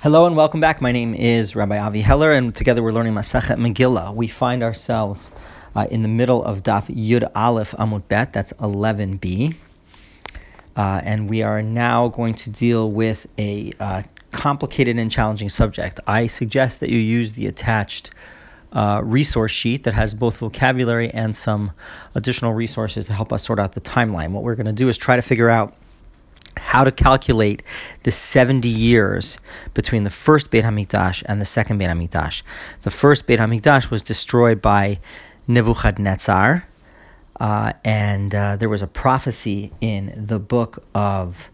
Hello and welcome back. My name is Rabbi Avi Heller, and together we're learning Masechet Megillah. We find ourselves in the middle of Daf Yud Aleph Amud Bet, that's 11b, and we are now going to deal with a complicated and challenging subject. I suggest that you use the attached resource sheet that has both vocabulary and some additional resources to help us sort out the timeline. What we're going to do is try to figure out how to calculate the 70 years between the first Beit HaMikdash and the second Beit HaMikdash. The first Beit HaMikdash was destroyed by Nebuchadnezzar, and there was a prophecy in the book of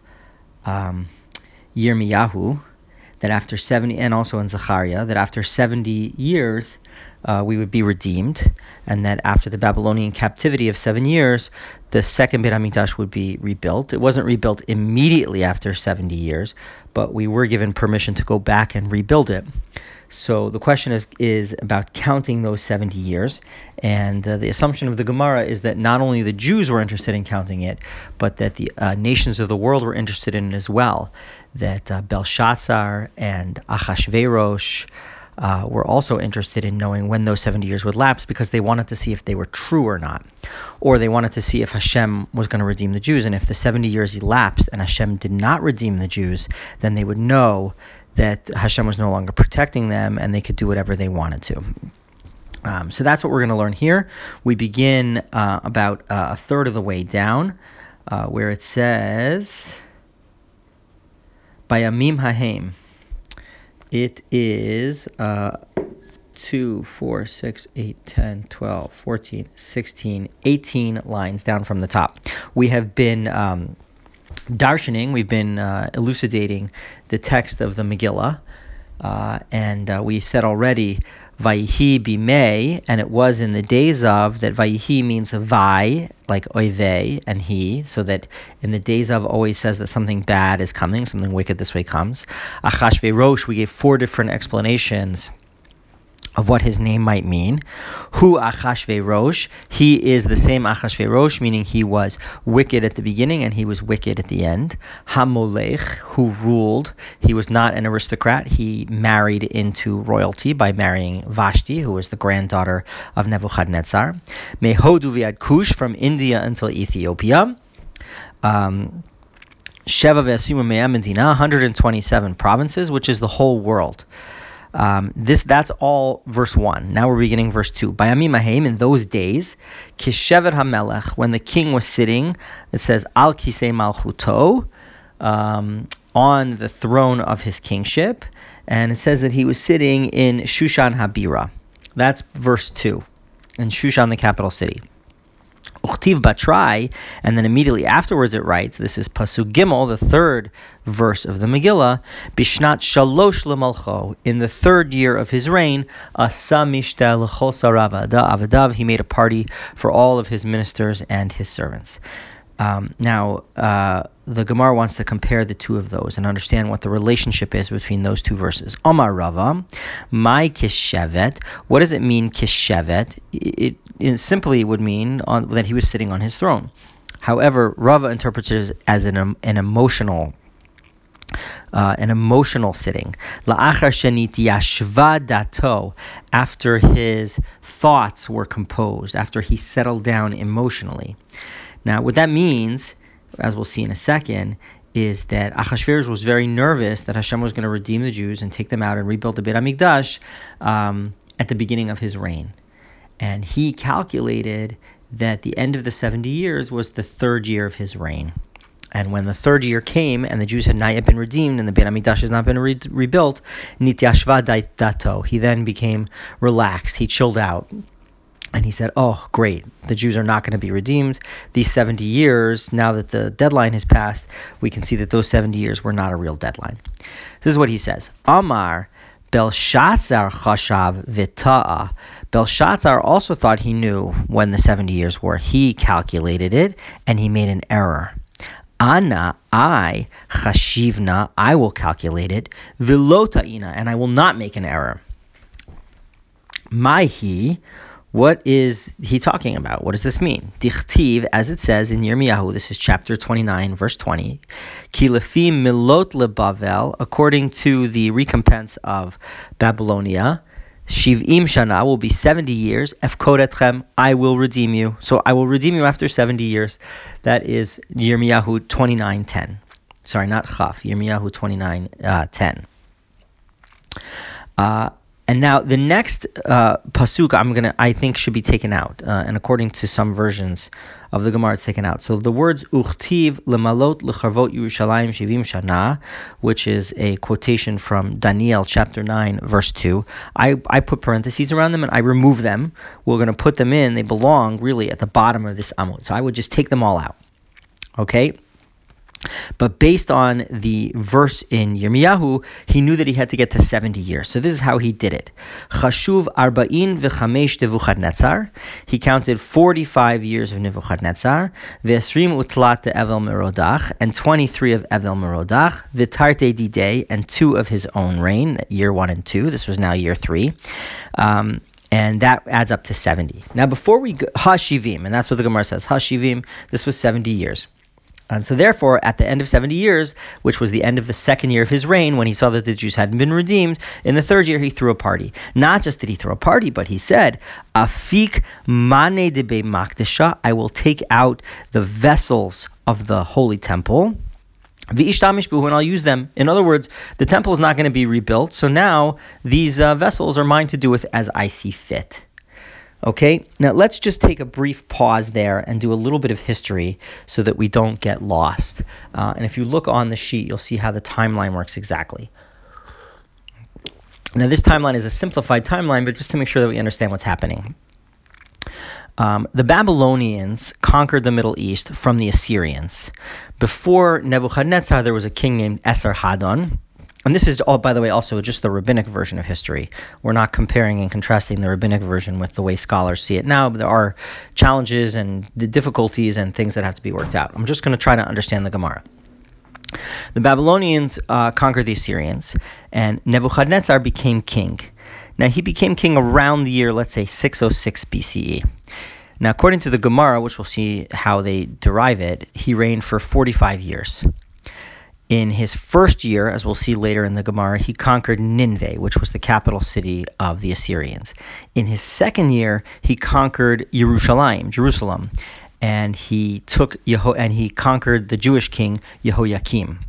Yirmiyahu that after 70, and also in Zechariah, that after 70 years we would be redeemed, and that after the Babylonian captivity of 7 years, the second Beit HaMikdash would be rebuilt. It wasn't rebuilt immediately after 70 years, but we were given permission to go back and rebuild it. So the question is about counting those 70 years, and the assumption of the Gemara is that not only the Jews were interested in counting it, but that the nations of the world were interested in it as well, that Belshazzar and Achashverosh were also interested in knowing when those 70 years would lapse, because they wanted to see if they were true or not, or they wanted to see if Hashem was going to redeem the Jews, and if the 70 years elapsed and Hashem did not redeem the Jews, then they would know that Hashem was no longer protecting them and they could do whatever they wanted to. So that's what we're going to learn here. We begin about a third of the way down, where it says, Bayamim Hahem. It is 2, 4, 6, 8, 10, 12, 14, 16, 18 lines down from the top. We have been darshaning, we've been elucidating the text of the Megillah, and we said already, Vayihi bimei, and it was in the days of, that Vayihi means vai, like oivei, and he, so that in the days of always says that something bad is coming, something wicked this way comes. Achashverosh, we gave 4 different explanations of what his name might mean. Hu Achashverosh, he is the same Achashverosh, meaning he was wicked at the beginning and he was wicked at the end. Hamolech, who ruled, he was not an aristocrat, he married into royalty by marrying Vashti, who was the granddaughter of Nebuchadnezzar. Mehodu v'ad Kush, from India until Ethiopia. Sheva ve'asimu me'ah medina, 127 provinces, which is the whole world. That's all verse 1. Now we're beginning verse 2. Bayamim Hahem, in those days, Kishevet HaMelech, when the king was sitting, it says Al Kisei Malchuto, on the throne of his kingship, and it says that he was sitting in Shushan Habira. That's verse 2, in Shushan, the capital city. Uchtiv Batrai, and then immediately afterwards it writes, this is Pasuk Gimel, the third verse of the Megillah, Bishnat Shalosh Lemalcho, in the 3rd year of his reign, Asa Mishta L'chol Sarav Avadav, he made a party for all of his ministers and his servants. Now, the Gemara wants to compare the two of those and understand what the relationship is between those two verses. Omar Rava, my kishevet. What does it mean, kishevet? It simply would mean that he was sitting on his throne. However, Rava interprets it as an emotional sitting. La'achar shenit yashva dato, after his thoughts were composed, after he settled down emotionally. Now, what that means, as we'll see in a second, is that Achashverosh was very nervous that Hashem was going to redeem the Jews and take them out and rebuild the Beit HaMikdash at the beginning of his reign. And he calculated that the end of the 70 years was the 3rd year of his reign. And when the 3rd year came and the Jews had not yet been redeemed and the Beit HaMikdash has not been rebuilt, Nityashva dato, he then became relaxed, he chilled out. And he said, oh, great, the Jews are not going to be redeemed. These 70 years, now that the deadline has passed, we can see that those 70 years were not a real deadline. This is what he says. Amar Belshazzar chashav v'ta'a. Belshazzar also thought he knew when the 70 years were. He calculated it, and he made an error. Ana, I, chashivna, I will calculate it, v'lo ta'ina, and I will not make an error. Maihi, What is he talking about? What does this mean? Dichtiv, as it says in Yirmiyahu, this is chapter 29, verse 20, Ki lefi milot lebavel, according to the recompense of Babylonia, Shiv'im shana will be 70 years. Efkod etchem, I will redeem you. So I will redeem you after 70 years. That is Yirmiyahu 29:10. Sorry, not Chaf. Yirmiyahu 29:10. And now the next pasuk I think should be taken out, and according to some versions of the Gemara, it's taken out. So the words uchtiv lemalot lecharvot Yerushalayim shivim shana, which is a quotation from Daniel chapter 9 verse 2. I put parentheses around them and I remove them. We're going to put them in. They belong really at the bottom of this amud. So I would just take them all out. Okay. But based on the verse in Yirmiyahu, he knew that he had to get to 70 years. So this is how he did it. Chashuv arba'in v'chamesh Nebuchadnezzar. He counted 45 years of Nebuchadnezzar. V'esrim utlat Evel Merodach, and 23 of Evel Merodach. V'tarte didei, and 2 of his own reign, year 1 and 2. This was now year 3. And that adds up to 70. Now before we go, Hashivim, and that's what the Gemara says, Hashivim, this was 70 years. And so therefore, at the end of 70 years, which was the end of the second year of his reign, when he saw that the Jews hadn't been redeemed, in the third year he threw a party. Not just did he throw a party, but he said, Afik mane debe makdesha, I will take out the vessels of the holy temple, v'ishtamish buhu, and I'll use them. In other words, the temple is not going to be rebuilt, so now these vessels are mine to do with as I see fit. Okay, now let's just take a brief pause there and do a little bit of history so that we don't get lost. And if you look on the sheet, you'll see how the timeline works exactly. Now this timeline is a simplified timeline, but just to make sure that we understand what's happening. The Babylonians conquered the Middle East from the Assyrians. Before Nebuchadnezzar, there was a king named Esarhaddon. And this is, by the way, also just the rabbinic version of history. We're not comparing and contrasting the rabbinic version with the way scholars see it now. But there are challenges and the difficulties and things that have to be worked out. I'm just going to try to understand the Gemara. The Babylonians conquered the Assyrians, and Nebuchadnezzar became king. Now, he became king around the year, let's say, 606 BCE. Now, according to the Gemara, which we'll see how they derive it, he reigned for 45 years. In his first year, as we'll see later in the Gemara, he conquered Nineveh, which was the capital city of the Assyrians. In his second year, he conquered Jerusalem, and he conquered the Jewish king Yehoiakim.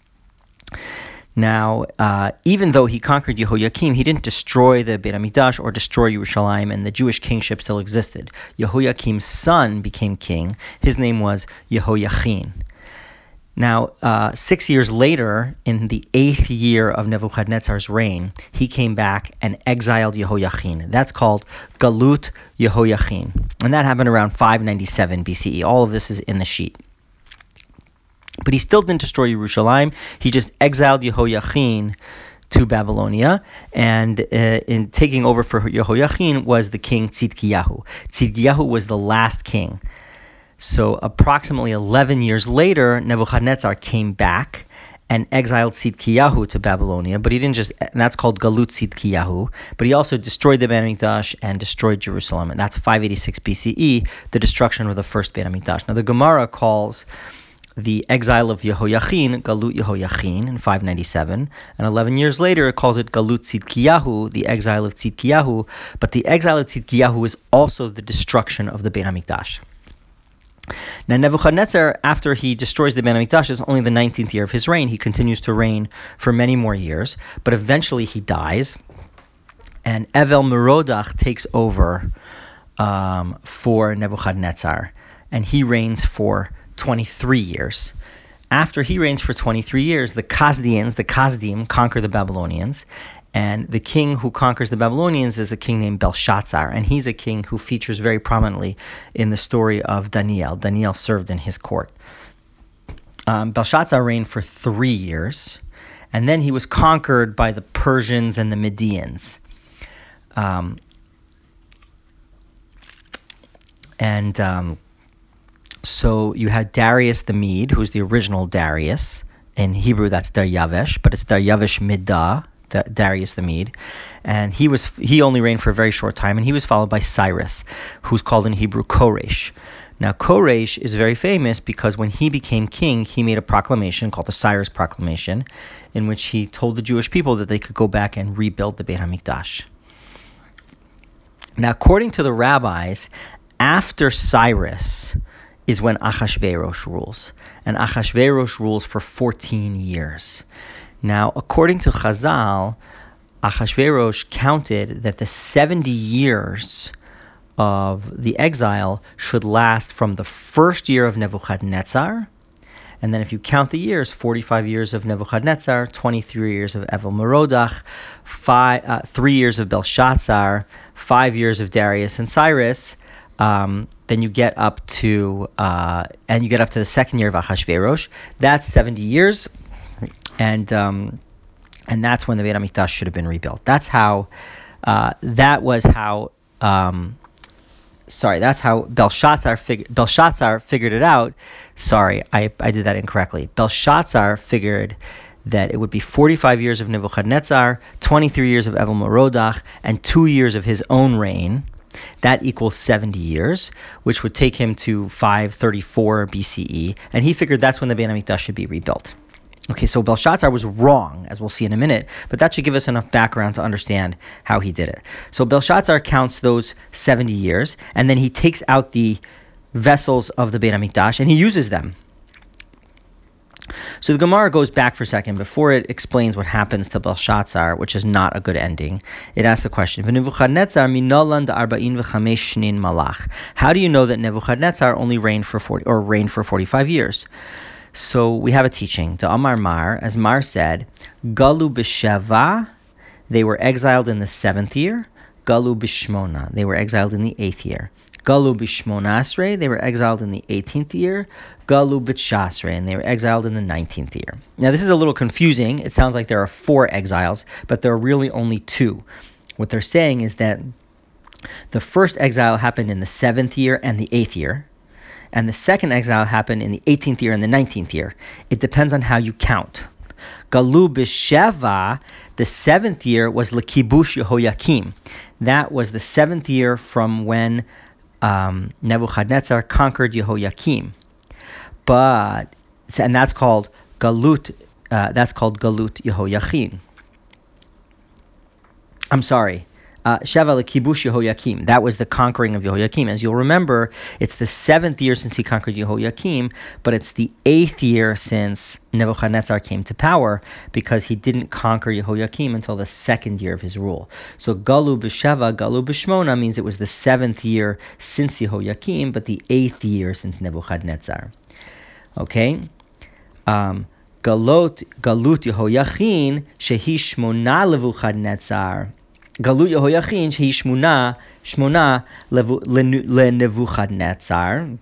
Now, even though he conquered Yehoiakim, he didn't destroy the Beit HaMikdash or destroy Yerushalayim, and the Jewish kingship still existed. Yehoiakim's son became king. His name was Yehoiachin. Now, 6 years later, in the 8th year of Nebuchadnezzar's reign, he came back and exiled Yehoiachin. That's called Galut Yehoiachin. And that happened around 597 BCE. All of this is in the sheet. But he still didn't destroy Yerushalayim. He just exiled Yehoiachin to Babylonia, and in taking over for Yehoiachin was the king Tzidkiyahu. Tzidkiyahu was the last king. So approximately 11 years later, Nebuchadnezzar came back and exiled Tzidkiyahu to Babylonia, but he didn't just, and that's called Galut Tzidkiyahu, but he also destroyed the Beit HaMikdash and destroyed Jerusalem, and that's 586 BCE, the destruction of the first Beit HaMikdash. Now the Gemara calls the exile of Yehoiachin Galut Yehoiachin in 597, and 11 years later it calls it Galut Tzidkiyahu, the exile of Tzidkiyahu, but the exile of Tzidkiyahu is also the destruction of the Beit HaMikdash. Now Nebuchadnezzar, after he destroys the Beit HaMikdash, is only the 19th year of his reign. He continues to reign for many more years, but eventually he dies, and Evel Merodach takes over for Nebuchadnezzar, and he reigns for 23 years. After he reigns for 23 years, the Kasdim, conquer the Babylonians, and the king who conquers the Babylonians is a king named Belshazzar, and he's a king who features very prominently in the story of Daniel. Daniel served in his court. Belshazzar reigned for 3 years, and then he was conquered by the Persians and the Medians. So you had Darius the Mede, who's the original Darius. In Hebrew, that's Daryavesh, but it's Daryavesh Midah, Darius the Mede, and he only reigned for a very short time, and he was followed by Cyrus, who's called in Hebrew Koresh. Now, Koresh is very famous because when he became king, he made a proclamation called the Cyrus Proclamation, in which he told the Jewish people that they could go back and rebuild the Beit HaMikdash. Now, according to the rabbis, after Cyrus is when Achashverosh rules, and Achashverosh rules for 14 years. Now, according to Chazal, Achashverosh counted that the 70 years of the exile should last from the first year of Nebuchadnezzar, and then if you count the years, 45 years of Nebuchadnezzar, 23 years of Evel Merodach, 3 years of Belshazzar, 5 years of Darius and Cyrus, then you get up to the second year of Achashverosh. That's 70 years, and that's when the Beit HaMikdash should have been rebuilt. That's how Belshazzar figured it out. Sorry, I did that incorrectly. Belshazzar figured that it would be 45 years of Nebuchadnezzar, 23 years of Evel Merodach, and 2 years of his own reign. That equals 70 years, which would take him to 534 BCE, and he figured that's when the Beit HaMikdash should be rebuilt. Okay, so Belshazzar was wrong, as we'll see in a minute, but that should give us enough background to understand how he did it. So Belshazzar counts those 70 years, and then he takes out the vessels of the Beit HaMikdash, and he uses them. So the Gemara goes back for a second before it explains what happens to Belshazzar, which is not a good ending. It asks the question, how do you know that Nebuchadnezzar only reigned for 45 years? So we have a teaching. To Amar Mar, as Mar said, Galu b'Sheva, they were exiled in the 7th year. Galu b'Shmona, they were exiled in the 8th year. Galu b'Shmonasre, they were exiled in the 18th year. Galu b'Tshasre, and they were exiled in the 19th year. Now this is a little confusing. It sounds like there are 4 exiles, but there are really only 2. What they're saying is that the first exile happened in the 7th year and the 8th year, and the second exile happened in the 18th year and the 19th year. It depends on how you count. Galu b'Sheva, the 7th year was L'kibush Yehoyakim. That was the 7th year from when Nebuchadnezzar conquered Yehoyakim. And that's called Galut. That's called Galut Yehoyachin. I'm sorry. Sheva L'kibush Yehoyakim. That was the conquering of Yehoyakim. As you'll remember, it's the 7th year since he conquered Yehoyakim, but it's the 8th year since Nebuchadnezzar came to power, because he didn't conquer Yehoyakim until the 2nd year of his rule. So Galu b'Sheva, Galu b'Shmona means it was the 7th year since Yehoyakim, but the 8th year since Nebuchadnezzar. Okay? Galut Yehoyachin shehi Shmona Nebuchadnezzar. Galut Yehoyachin shehi Shmona leNebuchadnezzar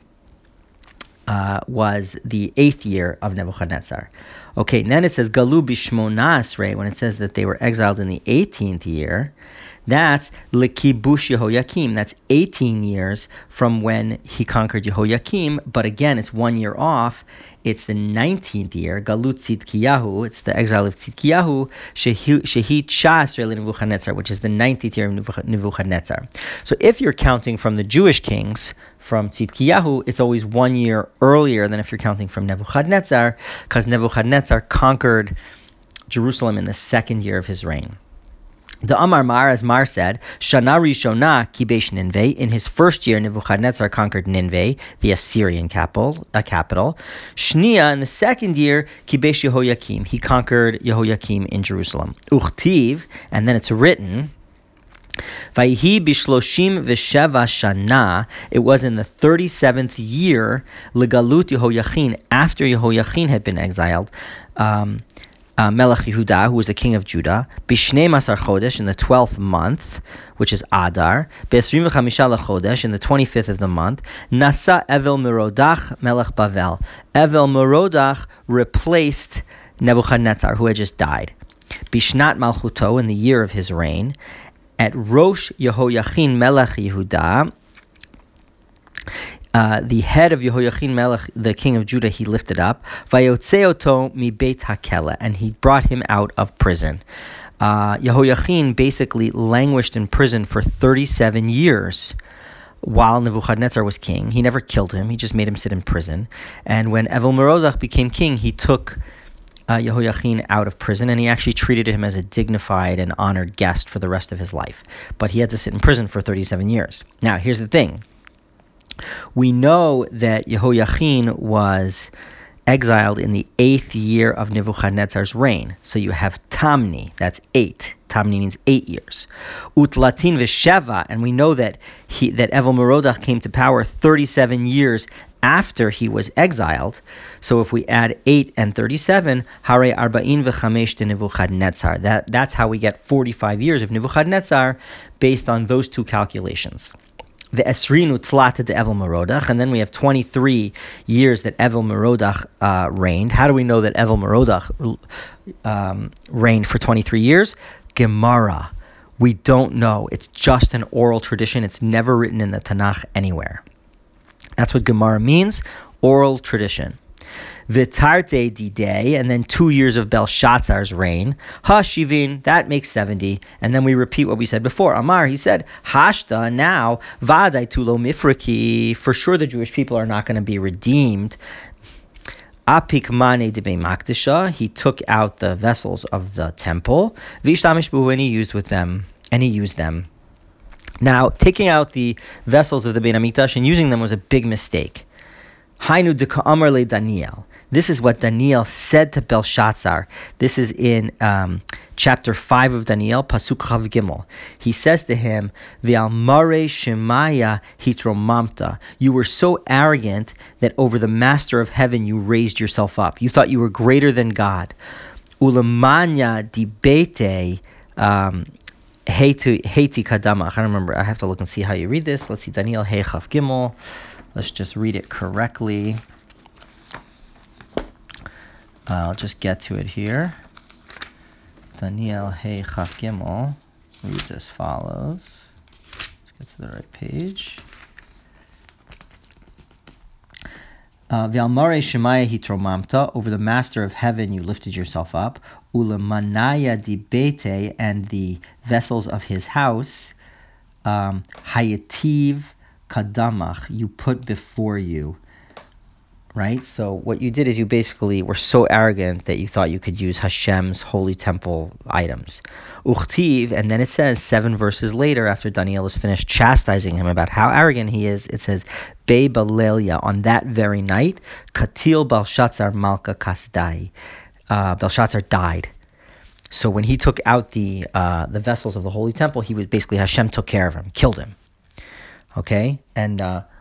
was the 8th year of Nebuchadnezzar. Okay, and then it says Galu b'Shmonasre, when it says that they were exiled in the 18th year. That's L'kibush Yehoyakim. That's 18 years from when he conquered Yehoyakim, but again, it's 1 year off. It's the 19th year, Galut Tzidkiyahu. It's the exile of Tzidkiyahu, Shehi Tshasre Nebuchadnezzar, which is the 19th year of Nebuchadnezzar. So if you're counting from the Jewish kings, from Tzidkiyahu, it's always 1 year earlier than if you're counting from Nebuchadnezzar, because Nebuchadnezzar conquered Jerusalem in the 2nd year of his reign. The Amar Mar, as Mar said, Shana Rishona Kibesh Ninveh. In his first year, Nebuchadnezzar conquered Ninveh, the Assyrian capital. Shnia, in the 2nd year, Kibesh Yehoyakim. He conquered Yehoyakim in Jerusalem. Uchtiv, and then it's written, Vayhi bishloshim v'sheva shana. It was in the 37th year, Legalut Yehoyachin, after Yehoyachin had been exiled, Melech Yehuda, who was the king of Judah, Bishnei Masar Chodesh, in the 12th month, which is Adar, Be'esrim v'chamisha l'chodesh, in the 25th of the month, Nasa Evel Merodach Melech Bavel. Evel Merodach replaced Nebuchadnezzar, who had just died. Bishnat Malchuto, in the year of his reign, at Rosh Yehoyachin Melech Yehuda, the head of Yehoyachin Melech, the king of Judah, he lifted up. Vayotzeoto mi beit hakela, and he brought him out of prison. Yehoiachin basically languished in prison for 37 years while Nebuchadnezzar was king. He never killed him. He just made him sit in prison. And when Evil-Merodach became king, he took Yehoiachin out of prison, and he actually treated him as a dignified and honored guest for the rest of his life. But he had to sit in prison for 37 years. Now, here's the thing. We know that Yehoiachin was exiled in the 8th year of Nebuchadnezzar's reign. So you have Tamni, that's 8. Tamni means 8 years. Utlatin v'sheva, and we know that Evil-Merodach came to power 37 years after he was exiled. So if we add 8 and 37, Hare Arba'in v'chamesh de Nebuchadnezzar. That's how we get 45 years of Nebuchadnezzar based on those two calculations. The Esrinu Tlata de Evil-Merodach, and then we have 23 years that Evil-Merodach reigned. How do we know that Evil-Merodach reigned for 23 years? Gemara. We don't know. It's just an oral tradition. It's never written in the Tanakh anywhere. That's what Gemara means, oral tradition. V'tarte didei, and then 2 years of Belshazzar's reign. Hashivin, that makes 70. And then we repeat what we said before. Amar, he said, Hashta, now, Vadai tulo mifraki, for sure the Jewish people are not going to be redeemed. Apik mane debei makdisha, he took out the vessels of the temple. Vishtamish buhu, and he used them. Now, taking out the vessels of the Beit HaMikdash and using them was a big mistake. Hainu deka'amar le Daniel. This is what Daniel said to Belshazzar. This is in chapter 5 of Daniel, Pasuk Chav Gimel. He says to him, V'al mare shemaya hitromamta. You were so arrogant that over the master of heaven you raised yourself up. You thought you were greater than God. Ulamanya dibete Heiti kadama. I can't remember. I have to look and see how you read this. Let's see. Daniel Hey Chav Gimel. Let's just read it correctly. I'll just get to it here. Daniel Hey Chav Gimel reads as follows. Let's get to the right page. V'almare shemaya hitromamta, over the master of heaven you lifted yourself up. Ulemanaya dibete, and the vessels of his house. Hayativ kadamach, you put before you. Right? So what you did is you basically were so arrogant that you thought you could use Hashem's holy temple items. Uchtiv, and then it says 7 verses later, after Daniel is finished chastising him about how arrogant he is, it says, Be Balelia, on that very night, Katil Belshazzar Malka Kasdai. Belshazzar died. So when he took out the vessels of the holy temple, he was basically, Hashem took care of him, killed him. Okay? And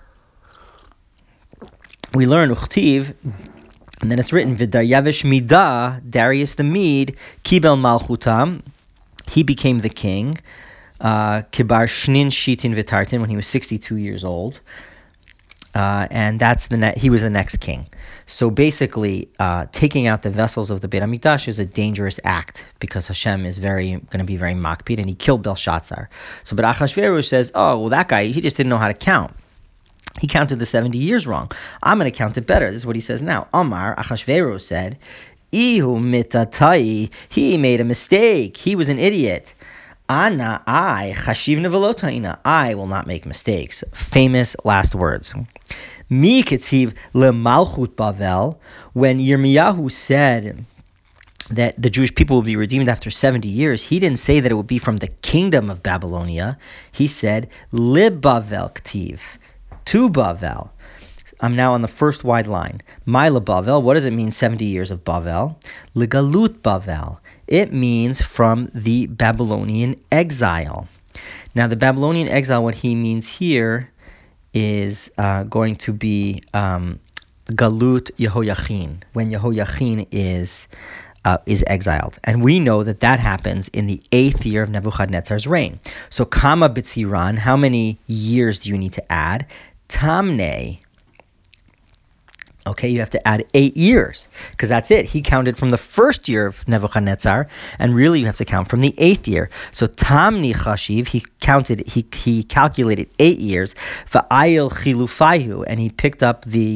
we learn Uchtiv, and then it's written V'Daryavish Midah, Darius the Mede, Kibel Malchutam, he became the king, Kibar Shnin Shitin V'Tartin, when he was 62 years old, and he was the next king. So basically, taking out the vessels of the Beit HaMikdash is a dangerous act because Hashem is going to be very makpid, and he killed Belshazzar. So, but Achashverosh says, oh, well, that guy, he just didn't know how to count. He counted the 70 years wrong. I'm going to count it better. This is what he says now. Amar, Achashverosh said, Ihu mitatai, he made a mistake. He was an idiot. Ana, I, chashiv nevelotaina, I will not make mistakes. Famous last words. Mi ketziv lemalchut Bavel, when Yirmiyahu said that the Jewish people will be redeemed after 70 years, he didn't say that it would be from the kingdom of Babylonia. He said, Libavel ktiv, to Bavel. I'm now on the first wide line. Mila Bavel, what does it mean 70 years of Bavel? Ligalut Bavel. It means from the Babylonian exile. Now the Babylonian exile, what he means here is going to be Galut Yehoiachin, when Yehoiachin is exiled. And we know that happens in the 8th year of Nebuchadnezzar's reign. So Kama B'tziran, how many years do you need to add? Tamne. Okay, you have to add 8 years, because that's it. He counted from the first year of Nebuchadnezzar, and really you have to count from the 8th year. So Tamni Chashiv, he calculated 8 years. Va'ayil Chilufayhu, and he picked up the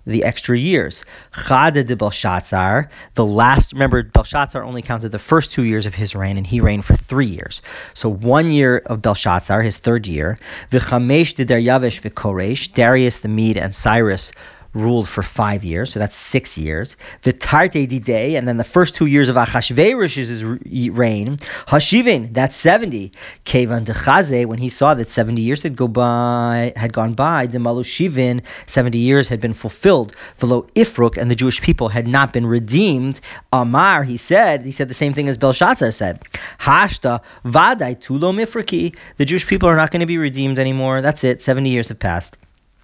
the extra years. Chada de Belshazzar, the last, remember, Belshazzar only counted the first 2 years of his reign, and he reigned for 3 years. So 1 year of Belshazzar, his third year. V'chamesh de Daryavish v'Koresh, Darius the Mede and Cyrus ruled for 5 years, so that's 6 years. V'tarte didei, and then the first 2 years of Achashverosh's reign, Hashivin, that's 70. Kevan dechaze, when he saw that 70 years had gone by, Demalu Shivin, 70 years had been fulfilled. V'lo Ifruk, and the Jewish people had not been redeemed. Amar, he said the same thing as Belshazzar said. Hashta vadai tulo mifraki, the Jewish people are not going to be redeemed anymore. That's it. 70 years have passed.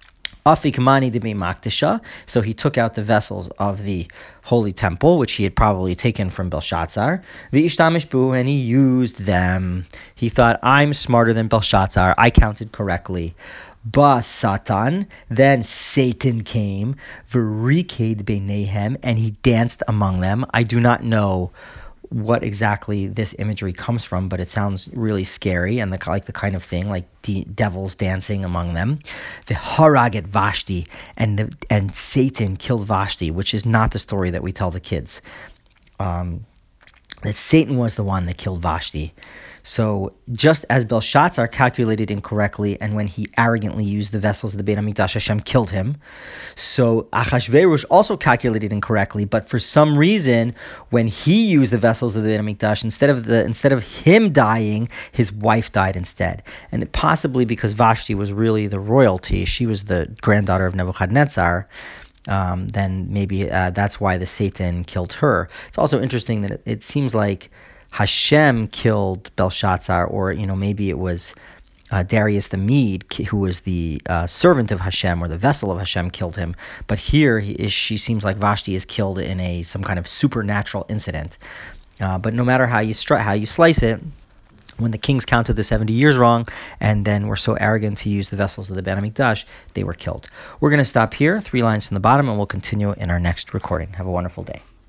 So he took out the vessels of the holy temple, which he had probably taken from Belshazzar, and he used them. He thought, I'm smarter than Belshazzar. I counted correctly. Ba Satan, then Satan came, v'riked beinehem, and he danced among them. I do not know what exactly this imagery comes from, but it sounds really scary and like the kind of thing like devils dancing among them. The haraget Vashti, and Satan killed Vashti, which is not the story that we tell the kids. That Satan was the one that killed Vashti. So just as Belshazzar calculated incorrectly, and when he arrogantly used the vessels of the Beit HaMikdash, Hashem killed him. So Achashverosh also calculated incorrectly, but for some reason, when he used the vessels of the Beit HaMikdash, instead of him dying, his wife died instead. And possibly because Vashti was really the royalty, she was the granddaughter of Nebuchadnezzar. Then maybe that's why the Satan killed her. It's also interesting that it seems like Hashem killed Belshazzar, or maybe it was Darius the Mede, who was the servant of Hashem, or the vessel of Hashem, killed him. But here she seems like Vashti is killed in some kind of supernatural incident. But no matter how you slice it, when the kings counted the 70 years wrong and then were so arrogant to use the vessels of the Beit HaMikdash, they were killed. We're going to stop here, 3 lines from the bottom, and we'll continue in our next recording. Have a wonderful day.